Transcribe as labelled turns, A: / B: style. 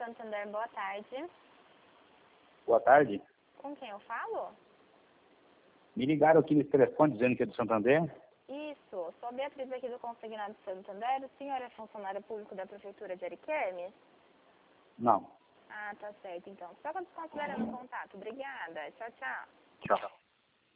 A: Santander, boa tarde.
B: Boa tarde.
A: Com quem eu falo?
B: Me ligaram aqui nesse telefone dizendo que é do Santander.
A: Isso, sou a Beatriz aqui do Consignado Santander. O senhor é funcionário público da Prefeitura de Ariquemes?
B: Não.
A: Ah, tá certo, então. Só considerando o contato. Obrigada. Tchau, tchau.
B: Tchau.